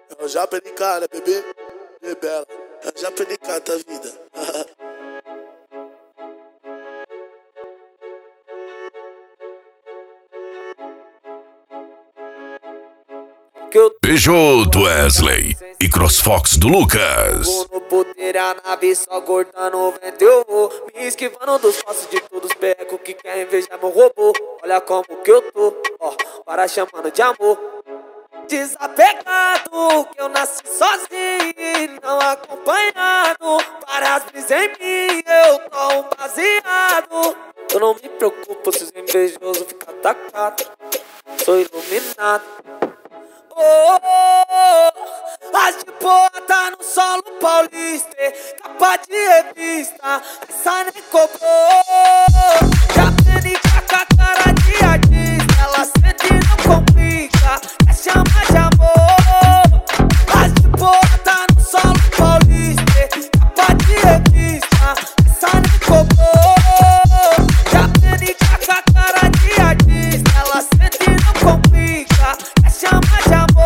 Eu já perdi cara, bebê. Bebela. Eu já perdi cara da vida. Peugeot Wesley e CrossFox do Lucas. Vou no puteiro, a nave só cortando o vento. Eu vou me esquivando dos passos de todos os becos que querem ver já meu robô. Olha como que eu tô, ó, para chamando de amor. Desapegado, que eu nasci sozinho, não acompanhado. Para as brisas em mim, eu tô um baseado. Eu não me preocupo se os invejosos ficam atacados. Sou iluminado. Oh, oh, oh, as de boa tá no solo paulista, capa de revista, essa nem cobrou. Já aprendi com a cara de artista, ela sente e não complica, quer chamar de amor. As de boa tá no solo paulista, capa de revista, essa nem cobrou. Já aprendi com a cara de artista, ela sente e não complica, quer chamar de amor.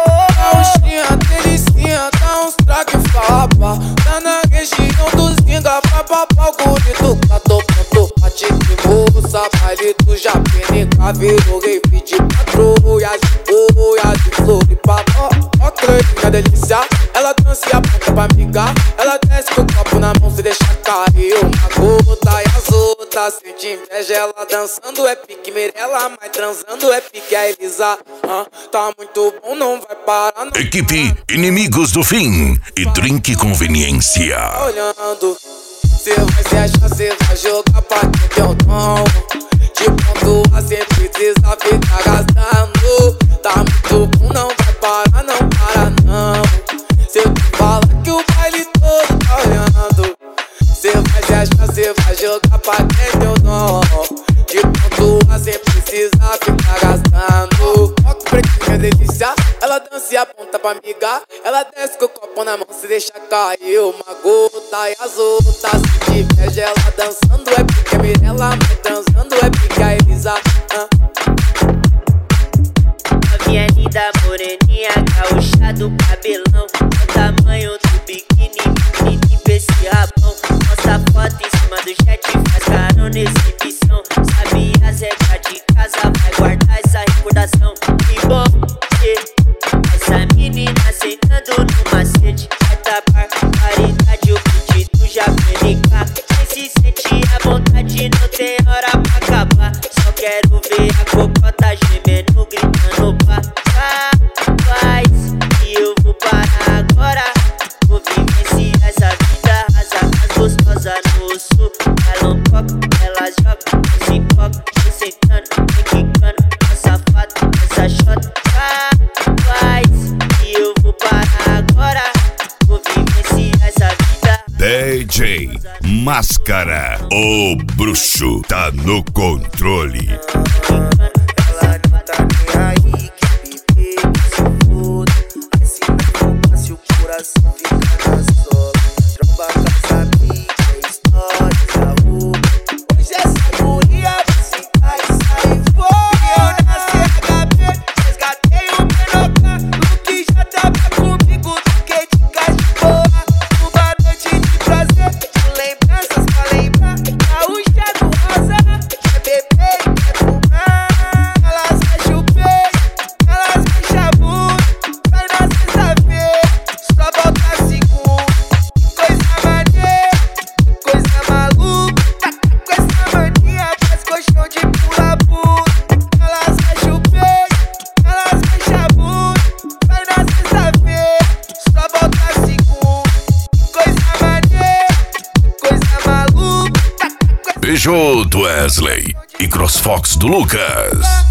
Delicinha, dá uns traque fapa. Tá na região dos ginga, papapá, o bonito catou pronto. Bate de moça, baile do Japenica, virou rave de patrulha, de boia, de Floripa. Ó, clãzinha delícia, ela dança e aponta pra amiga. Ela desce com o copo na mão, se deixa cair uma gota. E as outras sente inveja, ela dançando é pique Mirella, mas transando é pique a Elisa. Tá muito bom, não vai parar não. Equipe Inimigos do Fim e Drink Conveniência. Olhando, cê vai se achar, cê vai jogar pra quem tem o tom. De pontua, cê precisa ficar gastando. Tá muito bom, não vai parar, não para não. Se eu te falar que o baile todo tá olhando, cê vai se achar, cê vai jogar pra quem tem o dom. De pontua, cê precisa ficar gastando. Ó que pretinha delícia, ela dança e aponta pra amiga. Ela desce com o copo na mão, se deixa cair uma gota. E as outras se inveja, ela dançando é pique a Mirella, mas transando é pique a Elisa. A minha linda moreninha, gaúcha do cabelão, o tamanho do biquíni, biquíni pra esse rabão. Posta foto em cima do jet, faz carona exibição. Sabe as regras de casa, vai guardar essa recordação. Que bom que essa menina sentando no macete, vai tapar caridade, o beat do Japenica. Quem se sente à vontade, não tem hora pra acabar. Só quero ver a cocota gemendo, gritando pá, pá, faz. E eu vou parar agora, vou vivenciar essa vida, rasa mais gostosa no sul. Elas coca, elas jogam, se empolgam, vem sentando, vem quicando, essa foto, essa shot, pá, faz. E eu vou parar agora, vou vivenciar essa vida. DJ Máscara, o bruxo tá no controle. Ela não tá nem aí, que beber, que se foda. Aí se preocupa se o coração fica na sola. Tromba com as amigas, histórias, a roupa. Hoje essa guria vai sentar e sair fora. Eu nasci HB, resgatei o menor. O que já tava comigo, fiquei de casa de boa. Uma noite de prazer, com lembranças pra lembrar. Gaúcha do rosa, quer beber e quer fumar. Elas acham feio, elas me chamam. Vai na sexta-feira, só volta segundo. Coisa maneira, coisa maluca. Com essa mania faz colchão de pula-pula. Elas acham feio, elas me chamam. Vai na sexta-feira, só volta segundo. Coisa maneira, coisa maluca. Peugeot Wesley e CrossFox do Lucas.